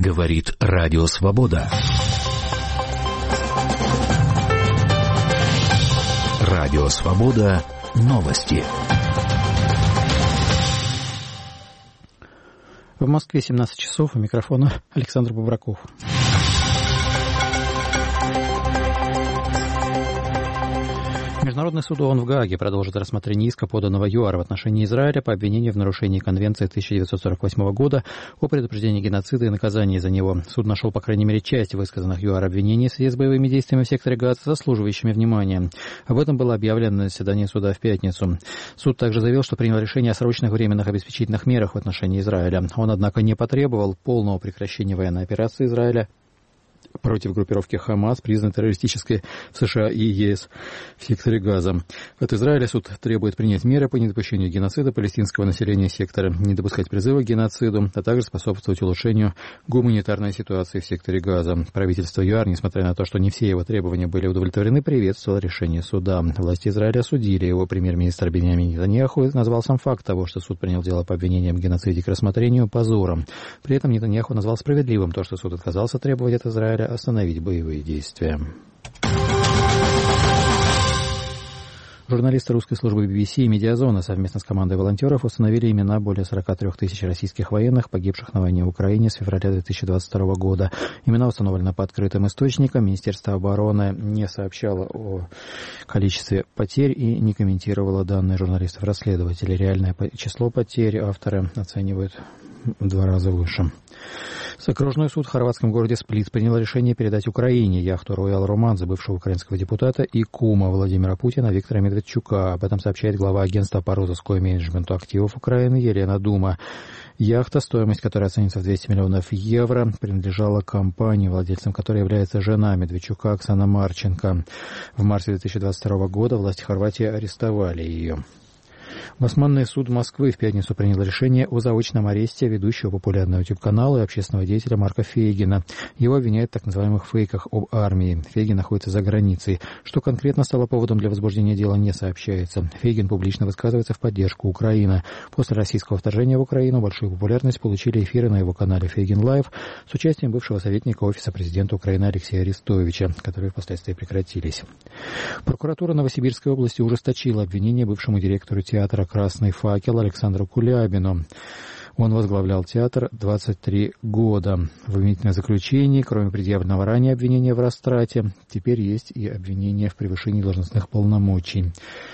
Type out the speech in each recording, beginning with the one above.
Говорит Радио Свобода. Радио Свобода. Новости. В Москве 17 часов. У микрофона Александр Бобраков. Международный суд ООН в Гааге продолжит рассмотрение иска, поданного ЮАР в отношении Израиля по обвинению в нарушении Конвенции 1948 года о предупреждении геноцида и наказании за него. Суд нашел, по крайней мере, часть высказанных ЮАР обвинений в связи с боевыми действиями в секторе Газа заслуживающими внимания. Об этом было объявлено на заседании суда в пятницу. Суд также заявил, что принял решение о срочных временных обеспечительных мерах в отношении Израиля. Он, однако, не потребовал полного прекращения военной операции Израиля против группировки Хамас, признанной террористической в США и ЕС в секторе Газа. От Израиля суд требует принять меры по недопущению геноцида палестинского населения сектора, не допускать призыва к геноциду, а также способствовать улучшению гуманитарной ситуации в секторе Газа. Правительство ЮАР, несмотря на то, что не все его требования были удовлетворены, приветствовало решение суда. Власти Израиля осудили его. Премьер-министр Биньямин Нетаньяху назвал сам факт того, что суд принял дело по обвинениям в геноциде к рассмотрению, позором. При этом Нетаньяху назвал справедливым то, что суд отказался требовать от Израиля остановить боевые действия. Журналисты русской службы BBC и «Медиазона» совместно с командой волонтеров установили имена более 43 тысяч российских военных, погибших на войне в Украине с февраля 2022 года. Имена установлены по открытым источникам. Министерство обороны не сообщало о количестве потерь и не комментировало данные журналистов-расследователей. Реальное число потерь авторы оценивают в 2 раза выше. Окружной суд в хорватском городе Сплит принял решение передать Украине яхту «Роял Романзе» бывшего украинского депутата и кума Владимира Путина Виктора Медведчука. Об этом сообщает глава агентства по розыску и менеджменту активов Украины Елена Дума. Яхта, стоимость которой оценится в 200 миллионов евро, принадлежала компании, владельцем которой является жена Медведчука Оксана Марченко. В марте 2022 года власти Хорватии арестовали ее. Басманный суд Москвы в пятницу принял решение о заочном аресте ведущего популярного YouTube-канала и общественного деятеля Марка Фейгина. Его обвиняют в так называемых фейках об армии. Фейгин находится за границей. Что конкретно стало поводом для возбуждения дела, не сообщается. Фейгин публично высказывается в поддержку Украины. После российского вторжения в Украину большую популярность получили эфиры на его канале Фейгин Лайв с участием бывшего советника Офиса президента Украины Алексея Арестовича, которые впоследствии прекратились. Прокуратура Новосибирской области ужесточила обвинение бывшему директору театра «Красный факел» Александру Кулябину. Он возглавлял театр 23 года. В обвинительном заключении, кроме предъявленного ранее обвинения в растрате, теперь есть и обвинение в превышении должностных полномочий.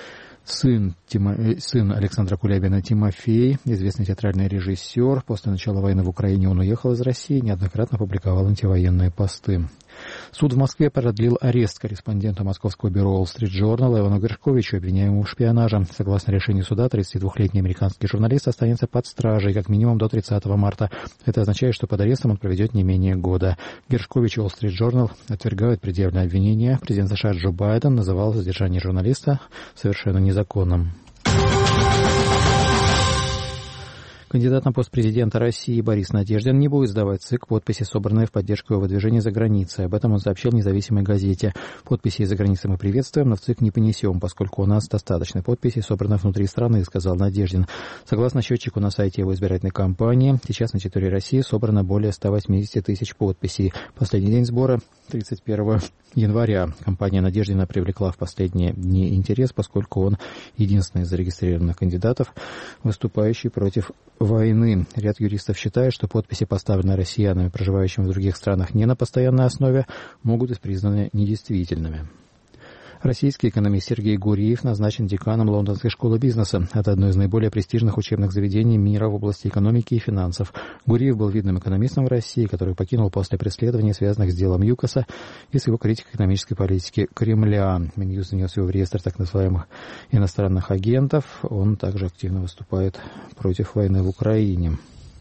Сын Александра Кулябина Тимофей, известный театральный режиссер, после начала войны в Украине он уехал из России и неоднократно публиковал антивоенные посты. Суд в Москве продлил арест корреспонденту московского бюро Wall Street Journal Ивану Гершковичу, обвиняемому в шпионаже. Согласно решению суда, 32-летний американский журналист останется под стражей как минимум до 30 марта. Это означает, что под арестом он проведет не менее года. Гершкович и Wall Street Journal отвергают предъявленное обвинение. Президент США Джо Байден называл задержание журналиста совершенно незаконным. Кандидат на пост президента России Борис Надеждин не будет сдавать ЦИК подписи, собранные в поддержку его выдвижения за границей. Об этом он сообщил независимой газете. Подписи из-за границы мы приветствуем, но в ЦИК не понесем, поскольку у нас достаточно подписей, собранных внутри страны, сказал Надеждин. Согласно счетчику на сайте его избирательной кампании, сейчас на территории России собрано более 180 тысяч подписей. Последний день сбора 31 января. Компания Надеждина привлекла в последние дни интерес, поскольку он единственный из зарегистрированных кандидатов, выступающий против войны. Ряд юристов считает, что подписи, поставленные россиянами, проживающими в других странах не на постоянной основе, могут быть признаны недействительными. Российский экономист Сергей Гуриев назначен деканом Лондонской школы бизнеса. Это одно из наиболее престижных учебных заведений мира в области экономики и финансов. Гуриев был видным экономистом в России, который покинул после преследований, связанных с делом ЮКОСа и с его критикой экономической политики Кремля. Минюст внес его в реестр так называемых иностранных агентов. Он также активно выступает против войны в Украине.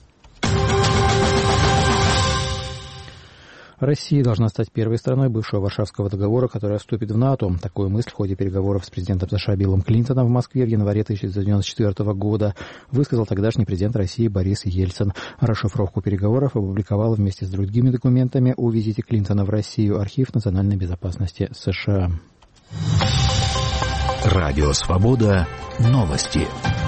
Россия должна стать первой страной бывшего Варшавского договора, которая вступит в НАТО. Такую мысль в ходе переговоров с президентом США Биллом Клинтоном в Москве в январе 1994 года высказал тогдашний президент России Борис Ельцин. Расшифровку переговоров опубликовал вместе с другими документами о визите Клинтона в Россию архив национальной безопасности США. Радио Свобода. Новости.